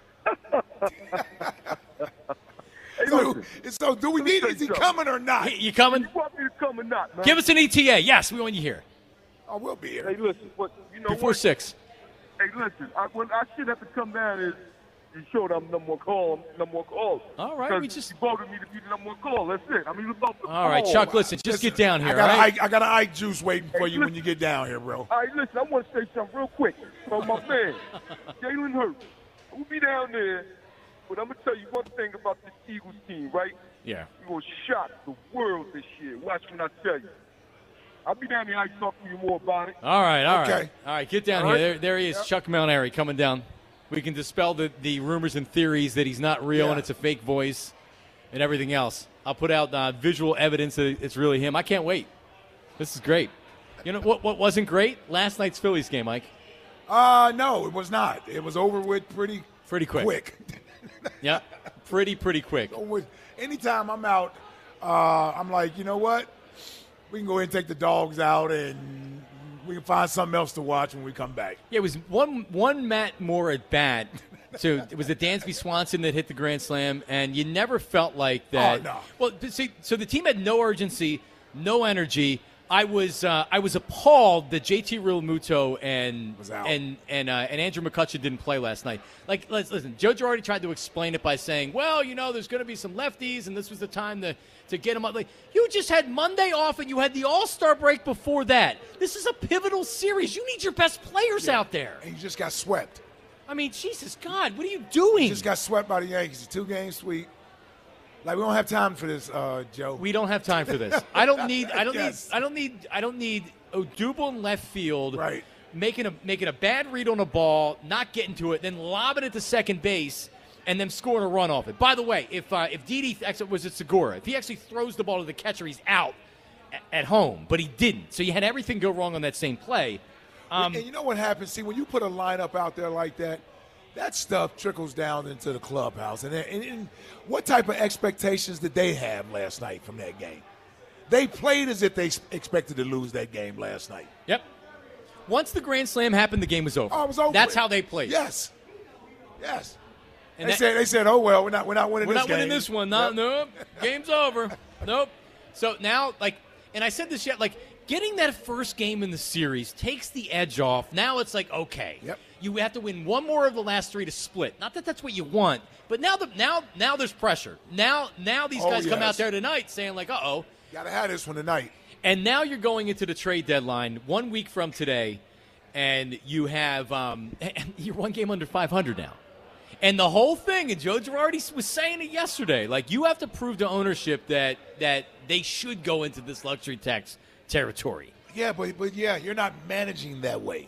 so, so do we need is he coming or not? Hey, you coming? You want me to come or not, man? Give us an E T A. Yes, we want you here. I will be here. Hey, listen. What you know? Before what? six. Hey, listen. I, when I should have to come down is you showed I'm number one call. Number one call. All right, Because we just- you voted me to be the number one call. That's it. I mean, it's about the All right, call. Chuck, listen, just Listen, get down here, I got, all a right? Ike, I got an Ike juice waiting for Hey, you listen. when you get down here, bro. All right, listen. I want to say something real quick. So my man, Jalen Hurts, we'll be down there. But I'm gonna tell you one thing about this Eagles team, right? Yeah. You're gonna shock the world this year. Watch when I tell you. I'll be down there. I can talk to you more about it. All right, all right. Okay. All right, get down All here. right. There, there he is, Yep. Chuck Mount Airy coming down. We can dispel the, the rumors and theories that he's not real Yeah. and it's a fake voice and everything else. I'll put out uh, visual evidence that it's really him. I can't wait. This is great. You know what? What wasn't great? Last night's Phillies game, Mike. Uh, no, it was not. It was over with pretty Pretty quick. quick. Yeah, pretty, pretty quick. So with, anytime I'm out, uh, I'm like, you know what? We can go ahead and take the dogs out, and we can find something else to watch when we come back. Yeah, it was one one Matt Moore at bat. So it was the Dansby Swanson that hit the grand slam, and you never felt like that. Oh, no. Well, see, so the team had no urgency, no energy. I was uh, I was appalled that J T Realmuto and Was out. and and uh, and Andrew McCutcheon didn't play last night. Like, let's listen. Joe Girardi tried to explain it by saying, "Well, you know, there's going to be some lefties, and this was the time to to get them up." Like, you just had Monday off, and you had the All Star break before that. This is a pivotal series. You need your best players out there. And you just got swept. I mean, Jesus God, what are you doing? You just got swept by the Yankees. A two-game sweep. Like we don't have time for this, uh, Joe. We don't have time for this. I don't need. I don't Yes. need. I don't need. I don't need Odubel in left field. Right. Making a making a bad read on a ball, not getting to it, then lobbing it to second base, and then scoring a run off it. By the way, if uh, if Didi actually was it Segura, if he actually throws the ball to the catcher, he's out a- at home, but he didn't. So you had everything go wrong on that same play. Um, and you know what happens? See, when you put a lineup out there like that, that stuff trickles down into the clubhouse. And, and, and what type of expectations did they have last night from that game? They played as if they expected to lose that game last night. Yep. Once the grand slam happened, the game was over. Oh, it was over. That's how they played. Yes. Yes. And they that- said, they said, oh, well, we're not, we're not winning We're this not game. winning this one. No, Yep. nope. Game's over. Nope. So now, like, and I said this yet, like, getting that first game in the series takes the edge off. Now it's like, okay, Yep. you have to win one more of the last three to split. Not that that's what you want, but now the now now there's pressure. Now now these Oh, guys come yes. out there tonight saying like, uh oh. Got to have this one tonight. And now you're going into the trade deadline one week from today, and you have um, you're one game under five hundred now. And the whole thing, and Joe Girardi was saying it yesterday, like you have to prove to ownership that that they should go into this luxury tax territory. Yeah, but but yeah, you're not managing that way.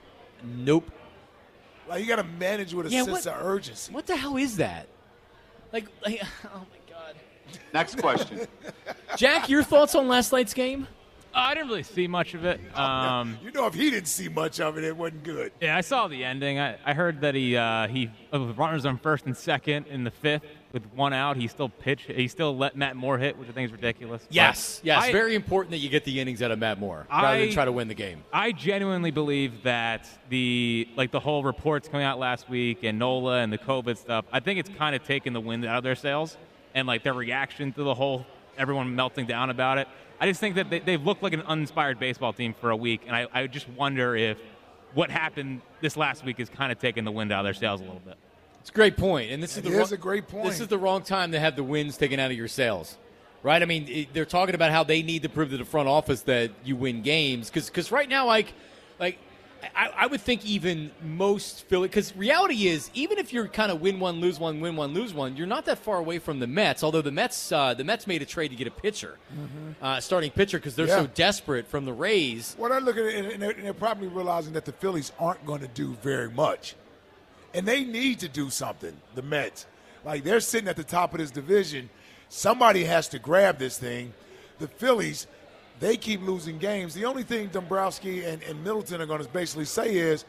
Nope. Like you got to manage with a Yeah, sense what- of urgency. What the hell is that? Like, like oh my god. Next question. Jack, your thoughts on last night's game? Uh, I didn't really see much of it. Um, You know, if he didn't see much of it, it wasn't good. yeah, I saw the ending. I, I heard that he uh, he uh, with runners on first and second in the fifth with one out. He still pitched. He still let Matt Moore hit, which I think is ridiculous. Yes, But yes. I- very important that you get the innings out of Matt Moore rather I- than try to win the game. I genuinely believe that the like the whole reports coming out last week and NOLA and the COVID stuff, I think it's kind of taken the wind out of their sails and like their reaction to the whole everyone melting down about it. I just think that they, they've looked like an uninspired baseball team for a week, and I, I just wonder if what happened this last week is kind of taking the wind out of their sails a little bit. It's a great point, and this is It the is wrong, a great point. This is the wrong time to have the wins taken out of your sails, right? I mean, it, they're talking about how they need to prove to the front office that you win games, because right now, like, like I, I would think even most Philly, because reality is, even if you're kind of win one, lose one, win one, lose one, you're not that far away from the Mets. Although the Mets, uh, the Mets made a trade to get a pitcher, uh, starting pitcher, because they're Yeah. so desperate from the Rays. What I look at it, and they're, and they're probably realizing that the Phillies aren't going to do very much. And they need to do something, the Mets. Like, they're sitting at the top of this division. Somebody has to grab this thing. The Phillies, they keep losing games. The only thing Dombrowski and, and Middleton are going to basically say is,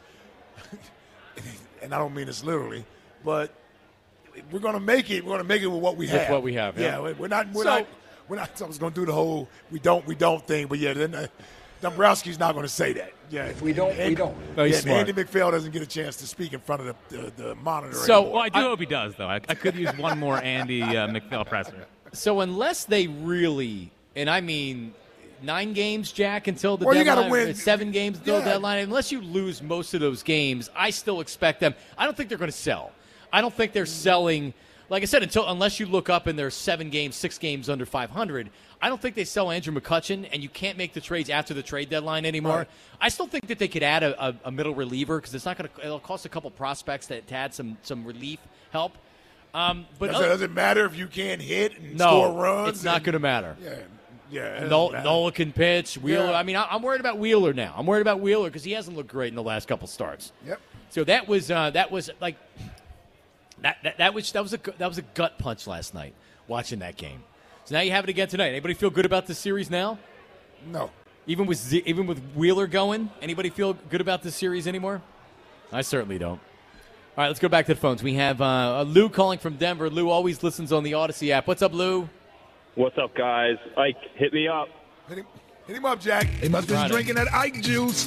and I don't mean this literally, but we're going to make it. We're going to make it with what we With have. what we have, yeah. Yeah, we're not. We're So- not. We're not. I was going to do the whole we don't we don't thing, but yeah, then uh, Dombrowski's not going to say that. Yeah, if we don't, we don't. Very yeah, smart. Andy McPhail doesn't get a chance to speak in front of the the, the monitor. So- anymore. Well, I do hope he does, though. I, I could use one more Andy uh, McPhail presser. So unless they really, and I mean nine games, Jack, until the Well, you deadline, gotta win. seven games until the Yeah. deadline, unless you lose most of those games, I still expect them. I don't think they're going to sell. I don't think they're selling, like I said, until unless you look up and there's seven games, six games under five hundred, I don't think they sell Andrew McCutchen, and you can't make the trades after the trade deadline anymore. Right. I still think that they could add a, a, a middle reliever because it's not going to. It'll cost a couple prospects to, to add some some relief help. Um, but does, other- it, does it matter if you can't hit and no, score runs? it's not and- going to matter. Yeah, yeah. it doesn't Nola, matter. Nola can pitch. Wheeler. Yeah. I mean, I, I'm worried about Wheeler now. I'm worried about Wheeler because he hasn't looked great in the last couple starts. Yep. So that was uh, that was like that, that that was that was a gu- that was a gut punch last night watching that game. So now you have it again tonight. Anybody feel good about this series now? No. Even with Z, even with Wheeler going, anybody feel good about this series anymore? I certainly don't. All right, let's go back to the phones. We have uh, Lou calling from Denver. Lou always listens on the Odyssey app. What's up, Lou? What's up, guys? Ike, hit me up. Hit him, hit him up, Jack. He must be Friday. drinking that Ike juice.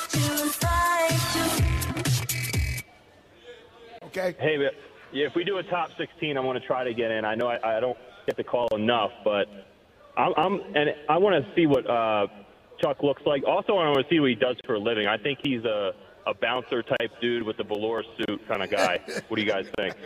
Okay. Hey, but, yeah, if we do a top sixteen, I want to try to get in. I know I, I don't get the call enough, but I'm, I'm and I want to see what uh, Chuck looks like. Also, I want to see what he does for a living. I think he's a, a bouncer type dude with the velour suit kind of guy. What do you guys think?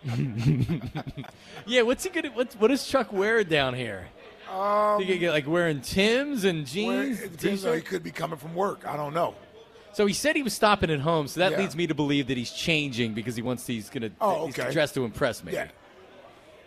Yeah, what's he gonna? What what does Chuck wear down here? Um, You could get like wearing Timbs and Where, jeans. it depends on, he T-shirt? could be coming from work. I don't know. So he said he was stopping at home. So that Yeah. leads me to believe that he's changing because he wants he's gonna Oh, he's okay. dressed to impress me. Yeah.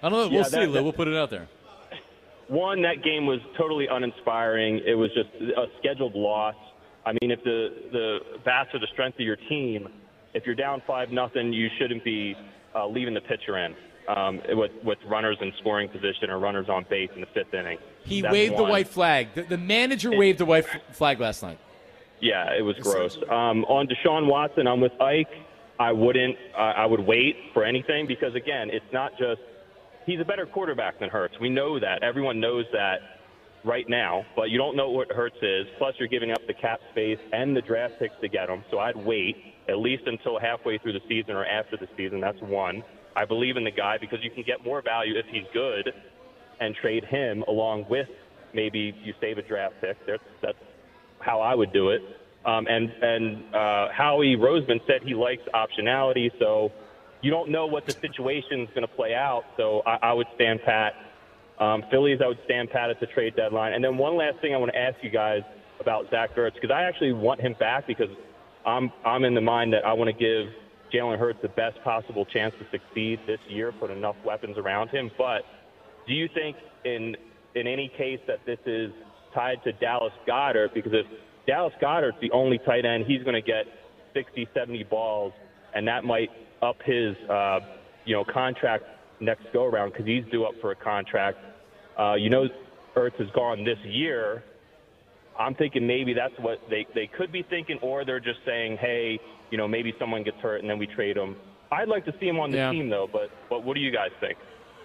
I don't know. We'll Yeah, see, that- Lou. that- We'll put it out there. One, that game was totally uninspiring. It was just a scheduled loss. I mean, if the the bats are the strength of your team, if you're down five nothing, you shouldn't be uh, leaving the pitcher in um, with with runners in scoring position or runners on base in the fifth inning. He That's waved the one. white flag. The, the manager waved the white f- flag last night. Yeah, it was gross. Um, on Deshaun Watson, I'm with Ike. I wouldn't. Uh, I would wait for anything because again, it's not just. He's a better quarterback than Hurts. We know that. Everyone knows that right now, but you don't know what Hurts is. Plus, you're giving up the cap space and the draft picks to get him. So I'd wait at least until halfway through the season or after the season. That's one. I believe in the guy because you can get more value if he's good and trade him along with maybe you save a draft pick. That's, that's how I would do it. Um, and and uh, Howie Roseman said he likes optionality, so you don't know what the situation is going to play out, so I, I would stand pat. Um, Phillies, I would stand pat at the trade deadline. And then one last thing I want to ask you guys about Zach Ertz, because I actually want him back because I'm I'm in the mind that I want to give Jalen Hurts the best possible chance to succeed this year, put enough weapons around him. But do you think in in any case that this is tied to Dallas Goedert? Because if Dallas Goedert's the only tight end, he's going to get sixty, seventy balls, and that might up his, uh, you know, contract next go around because he's due up for a contract. Uh, you know, Ertz is gone this year. I'm thinking maybe that's what they, they could be thinking, or they're just saying, hey, you know, maybe someone gets hurt and then we trade him. I'd like to see him on the Yeah. team though, but but what do you guys think?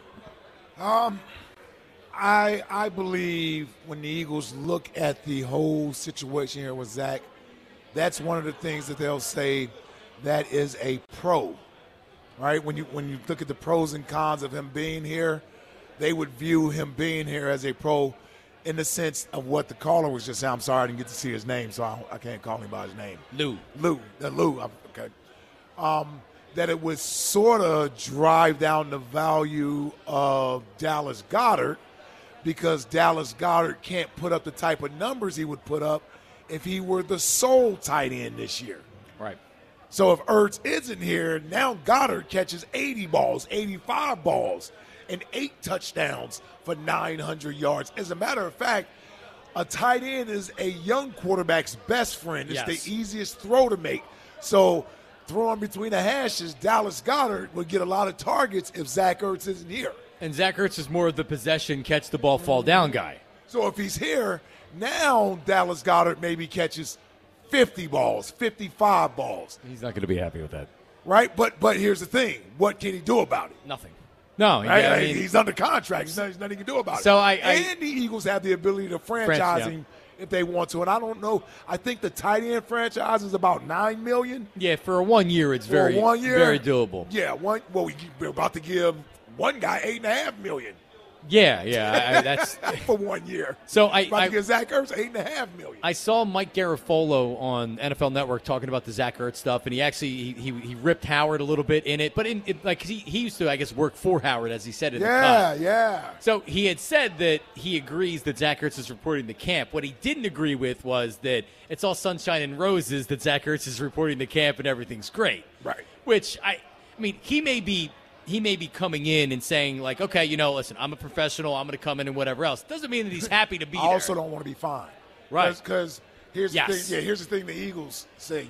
Um, I I believe when the Eagles look at the whole situation here with Zach, that's one of the things that they'll say that is a pro. Right, when you when you look at the pros and cons of him being here, they would view him being here as a pro in the sense of what the caller was just saying. I'm sorry I didn't get to see his name, so I, I can't call him by his name. Lou. Lou. Uh, Lou. Okay. Um, that it would sort of drive down the value of Dallas Goedert because Dallas Goedert can't put up the type of numbers he would put up if he were the sole tight end this year. Right. So if Ertz isn't here, now Goddard catches eighty balls, eighty-five balls, and eight touchdowns for nine hundred yards. As a matter of fact, a tight end is a young quarterback's best friend. It's Yes. the easiest throw to make. So throwing between the hashes, Dallas Goedert would get a lot of targets if Zach Ertz isn't here. And Zach Ertz is more of the possession, catch the ball, fall down guy. So if he's here, now Dallas Goedert maybe catches fifty balls, fifty-five balls. He's not going to be happy with that. Right? But but here's the thing. What can he do about it? Nothing. No, Right? yeah, I mean, he's under contract. There's nothing, there's nothing he can do about So it. I- I- and the Eagles have the ability to franchise yeah. him if they want to. And I don't know. I think the tight end franchise is about nine million dollars. yeah, for a one year, it's For very, one year, very doable. Yeah, one. Well, we, we're about to give one guy eight and a half million Yeah, yeah, I, I, that's. for one year. So I, About I, to give Zach Ertz eight and a half million. I saw Mike Garafolo on N F L Network talking about the Zach Ertz stuff, and he actually he, he, he ripped Howard a little bit in it, but in it, like 'cause he, he used to I guess work for Howard as he said in the Yeah, cut. yeah. So he had said that he agrees that Zach Ertz is reporting to camp. What he didn't agree with was that it's all sunshine and roses that Zach Ertz is reporting to camp and everything's great. Right. Which I, I mean, he may be. He may be coming in and saying, like, okay, you know, listen, I'm a professional. I'm going to come in and whatever else. Doesn't mean that he's happy to be I there. also don't want to be fined. Right. Because here's Yes. the thing. Yeah, here's the thing the Eagles say.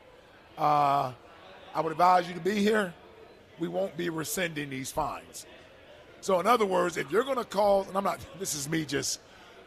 Uh, I would advise you to be here. We won't be rescinding these fines. So in other words, if you're going to call, and I'm not, this is me just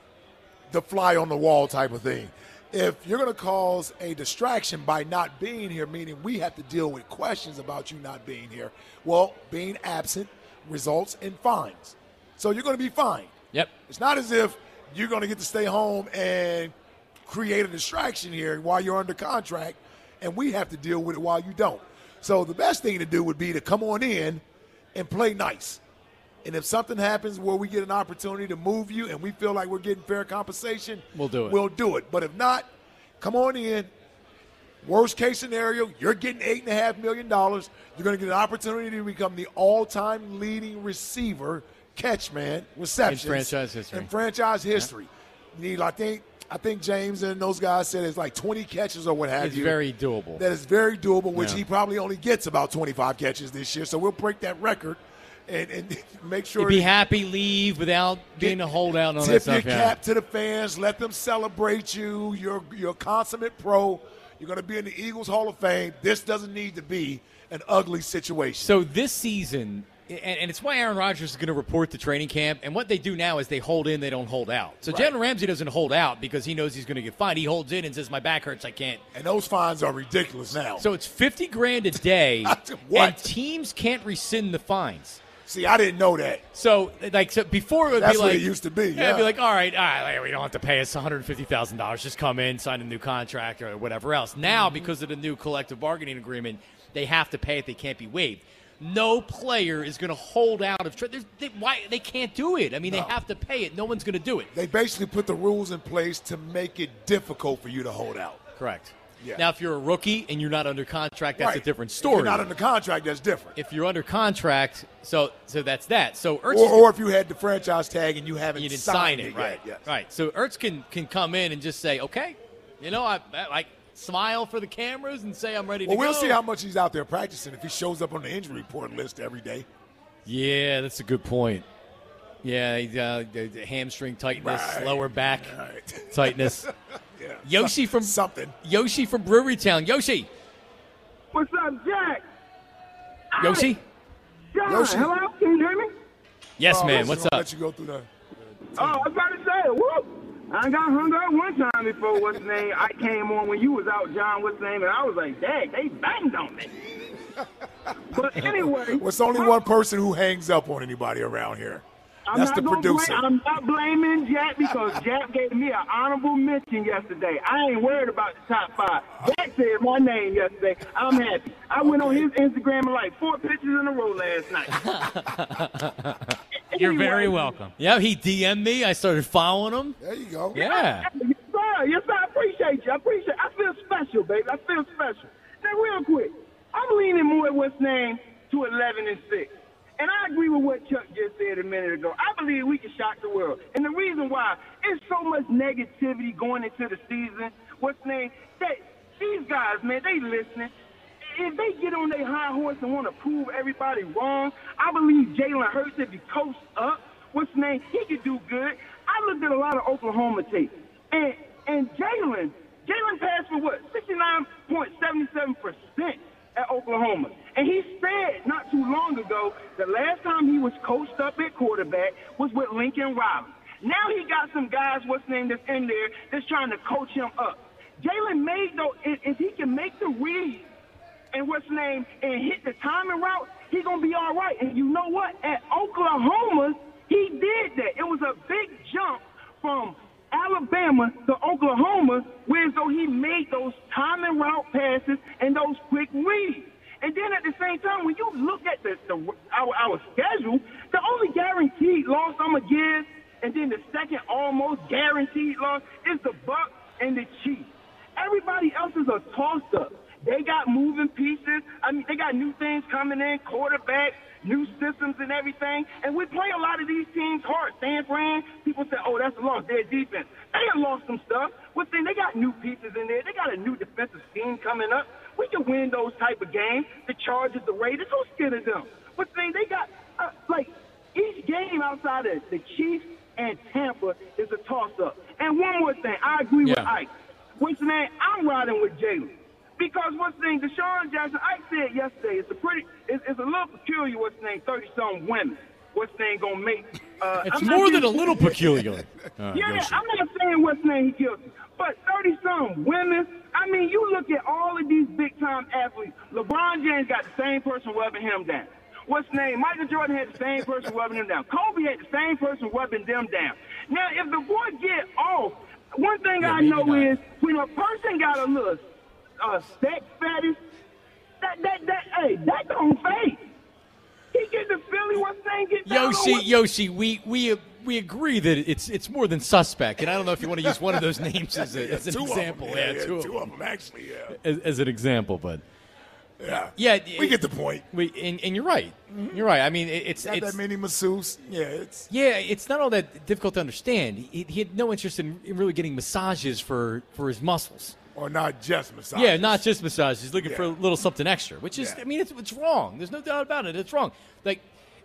the fly on the wall type of thing. If you're going to cause a distraction by not being here, meaning we have to deal with questions about you not being here, well, being absent results in fines. So you're going to be fined. Yep. It's not as if you're going to get to stay home and create a distraction here while you're under contract, and we have to deal with it while you don't. So the best thing to do would be to come on in and play nice. And if something happens where we get an opportunity to move you and we feel like we're getting fair compensation, We'll do it. We'll do it. But if not, come on in. Worst case scenario, you're getting eight and a half million dollars. You're going to get an opportunity to become the all-time leading receiver, catchman, receptions In franchise history. In franchise history. You need, I think, I think James and those guys said it's like twenty catches or what have It's you. very doable. That is very doable, which Yeah. he probably only gets about twenty-five catches this year. So we'll break that record. and, and make sure You'd be happy, leave without being a holdout and all that tip stuff. your Yeah. cap to the fans. Let them celebrate you. You're you're a consummate pro. You're going to be in the Eagles Hall of Fame. This doesn't need to be an ugly situation. So this season, and, and it's why Aaron Rodgers is going to report to training camp. And what they do now is they hold in, they don't hold out. So Right. Jalen Ramsey doesn't hold out because he knows he's going to get fined. He holds in and says, "My back hurts, I can't." And those fines are ridiculous now. So it's fifty grand a day, What? and teams can't rescind the fines. See, I didn't know that. So, like, so before it would That's be what like it used to be, Yeah, it'd be yeah. like, all right, all right, we don't have to pay us one hundred fifty thousand dollars. Just come in, sign a new contract, or whatever else. Now, Mm-hmm. because of the new collective bargaining agreement, they have to pay it. They can't be waived. No player is going to hold out of trade. They, why they can't do it? I mean, No. they have to pay it. No one's going to do it. They basically put the rules in place to make it difficult for you to hold out. Correct. Yeah. Now, if you're a rookie and you're not under contract, that's Right. a different If story. you're not under contract, that's different. If you're under contract, so so that's that. So Ertz Or, or if you had the franchise tag and you haven't you didn't signed sign it, it right? yet. Yes. Right. So Ertz can can come in and just say, okay, you know, I, I like smile for the cameras and say I'm ready Well, to we'll go. see how much he's out there practicing if he shows up on the injury report list every day. Yeah, that's a good point. Yeah, he, uh, the, the hamstring tightness, Right. lower back Right. tightness. Yeah. Yoshi from something. Yoshi from Brewery Town. Yoshi. What's up, Jack? Yoshi. John, Yoshi. hello? Can you hear me? Yes, Oh, man. listen, What's I'll up? Let you go through the. Oh, I was about to say, whoop. I got hung up one time before, what's the name? I came on when you was out, John, what's the name? And I was like, dang, they banged on me. But anyway. Well, it's only one person who hangs up on anybody around here. I'm That's not the gonna producer. Blame, I'm not blaming Jack because Jack gave me an honorable mention yesterday. I ain't worried about the top five. Jack said my name yesterday. I'm happy. I went on his Instagram and like four pictures in a row last night. You're Anyway. very welcome. Yeah, he D M'd me. I started following him. There you go. Yeah. Yes, sir. Yes, sir. I appreciate you. I appreciate I feel special, baby. I feel special. Now, real quick, I'm leaning more at what's name to eleven and six. And I agree with what Chuck just said a minute ago. I believe we can shock the world. And the reason why, it's so much negativity going into the season. What's name? That these guys, man, they listening. If they get on their high horse and want to prove everybody wrong, I believe Jalen Hurts, if he coasts up, what's his name, he could do good. I looked at a lot of Oklahoma tape. And and Jalen, Jalen passed for what, sixty-nine point seven seven percent at Oklahoma. And he said not too long ago, the last time he was coached up at quarterback was with Lincoln Riley. Now he got some guys, what's his name, that's in there that's trying to coach him up. Jalen made, though, if, if he can make the read and what's his name, and hit the timing route, he going to be all right. And you know what? At Oklahoma, he did that. It was a big jump from Alabama to Oklahoma, whereas though he made those timing route passes and those quick reads. And then at the same time, when you look at the, the our, our schedule, the only guaranteed loss I'm going to give, and then the second almost guaranteed loss, is the Bucs and the Chiefs. Everybody else is a toss-up. They got moving pieces. I mean, they got new things coming in, quarterbacks, new systems and everything. And we play a lot of these teams hard. San Fran, people say, oh, that's a loss. Their defense. They have lost some stuff. What's thing? They got new pieces in there. They got a new defensive scheme coming up. We can win those type of games. The Chargers, the Raiders, who's scared of them? What's thing? They got, uh, like, each game outside of the Chiefs and Tampa is a toss-up. And one more thing. I agree with Yeah. Ike. What's the name? I'm riding with Jalen. Because what's the name, Deshaun Jackson, I said yesterday, it's a pretty, it's, it's a little peculiar, what's the name, thirty-some women. What's the name going to make. Uh, It's I'm not more than a giving- little peculiar. Uh, yeah, Yoshi. I'm not saying what's the name he guilty. But thirty-some women, I mean, you look at all of these big-time athletes. LeBron James got the same person rubbing him down. What's the name? Michael Jordan had the same person rubbing him down. Kobe had the same person rubbing them down. Now, if the boy get off, one thing Yeah, I maybe know not. is when a person got a little uh, sex fetish, that, that, that, hey, that don't fade. He get the Philly, what's the name, get down on Yoshi, what- Yoshi, we we we agree that it's it's more than suspect, and I don't know if you want to use one of those names as, a, as an two example. Of them. Yeah, Yeah, yeah, two, two of of them, actually, yeah. as, as an example, but Yeah. yeah, We it- get the point. We and, and you're right. You're right. I mean, it, it's Got it's that many masseuse. Yeah, it's yeah, it's not all that difficult to understand. He, he had no interest in, in really getting massages for, for his muscles. or not just massage. Yeah, not just massages. He's looking Yeah. for a little something extra, which is, Yeah. I mean, it's, it's wrong. There's no doubt about it. It's wrong. Like,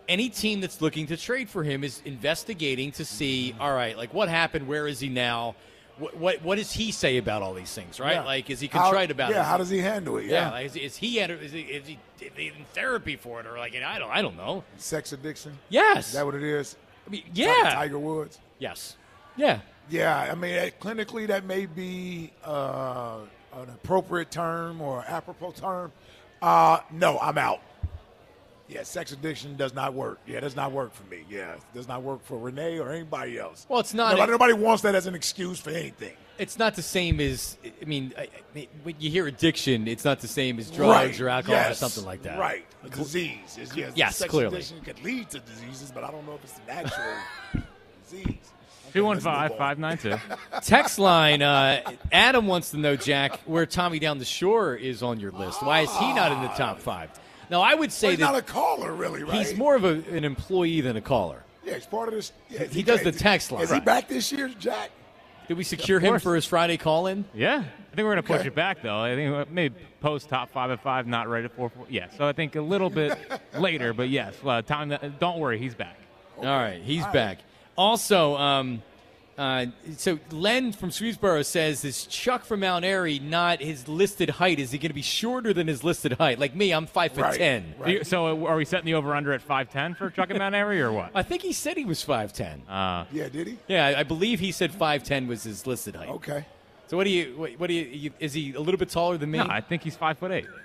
any team that's looking to trade for him is investigating to see, all right, like what happened? Where is he now? What what, what does he say about all these things, right? Yeah. Like, is he contrite how, about yeah, it? Yeah, how does he handle it? Yeah, yeah like, is, is he is he is he in therapy for it, or like I don't I don't know. Sex addiction. Yes, is that what it is? I mean, yeah, Tiger Woods. Yes, yeah, yeah. I mean, clinically, that may be uh, an appropriate term or apropos term. Uh, no, I'm out. Yeah, sex addiction does not work. Yeah, it does not work for me. Yeah, it does not work for Renee or anybody else. Well, it's not. Nobody, nobody wants that as an excuse for anything. It's not the same as, I mean, I, I, when you hear addiction, it's not the same as drugs right. or alcohol yes. or something like that. Right. A disease. Is, yes, yes sex clearly. Addiction could lead to diseases, but I don't know if it's an actual disease. two one five, five nine two. Text line, uh, Adam wants to know, Jack, where Tommy Down the Shore is on your list. Why is he not in the top five? Now, I would say well, he's that not a caller, really, right? He's more of a, an employee than a caller. Yeah, he's part of this. Yeah, he, he does the text line. Is he back this year, Jack? Did we secure him for his Friday call-in? Yeah. I think we're going to push Okay. it back, though. I think maybe post top five at five, not right at four. four. Yeah, so I think a little bit later, but yes. Uh, time. Don't worry, he's back. Okay. All right, he's All right. back. Also, um, uh, so Len from Swedesboro says, is Chuck from Mount Airy not his listed height? Is he going to be shorter than his listed height? Like me, I'm five foot Right, ten. right. So are we setting the over-under at five ten for Chuck and Mount Airy or what? I think he said he was five ten. Uh, Yeah, did he? Yeah, I, I believe he said five ten was his listed height. Okay. So what do you? What, what do you, you? Is he a little bit taller than me? no, I think he's five foot eight.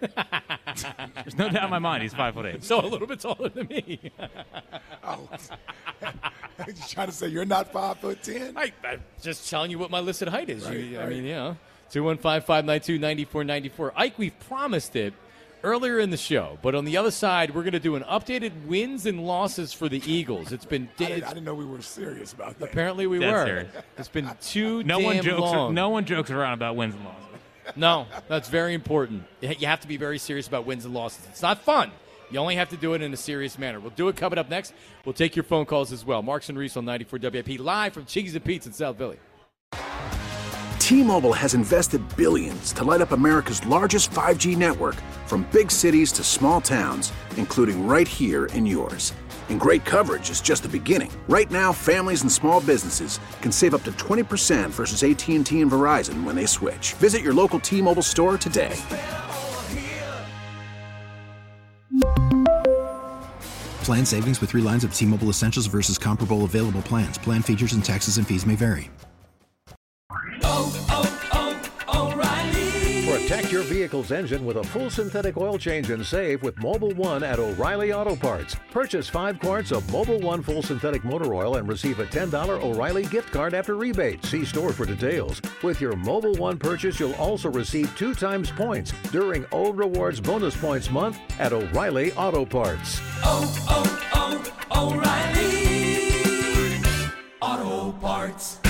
There's no doubt in my mind he's five foot eight. So a little bit taller than me. Oh. You're trying to say you're not five foot ten? I, I'm just telling you what my listed height is. Right, you, I right. mean, you know, two one five, five nine two, nine four nine four. Ike, we've promised it earlier in the show, but on the other side, we're going to do an updated wins and losses for the Eagles. It's been I didn't, I didn't know we were serious about that. apparently we Dead were. serious. It's been too No damn one jokes. long. No one jokes around about wins and losses. No, that's very important. You have to be very serious about wins and losses. It's not fun. You only have to do it in a serious manner. We'll do it coming up next. We'll take your phone calls as well. Marks and Reese on ninety-four W I P, live from Chickies and Pete's in South Philly. T-Mobile has invested billions to light up America's largest five G network, from big cities to small towns, including right here in yours. And great coverage is just the beginning. Right now, families and small businesses can save up to twenty percent versus A T and T and Verizon when they switch. Visit your local T-Mobile store today. Plan savings with three lines of T-Mobile Essentials versus comparable available plans. Plan features and taxes and fees may vary. Protect your vehicle's engine with a full synthetic oil change and save with Mobil one at O'Reilly Auto Parts. Purchase five quarts of Mobil one full synthetic motor oil and receive a ten dollars O'Reilly gift card after rebate. See store for details. With your Mobil one purchase, you'll also receive two times points during O Rewards Bonus Points Month at O'Reilly Auto Parts. Oh, oh, oh, O'Reilly Auto Parts.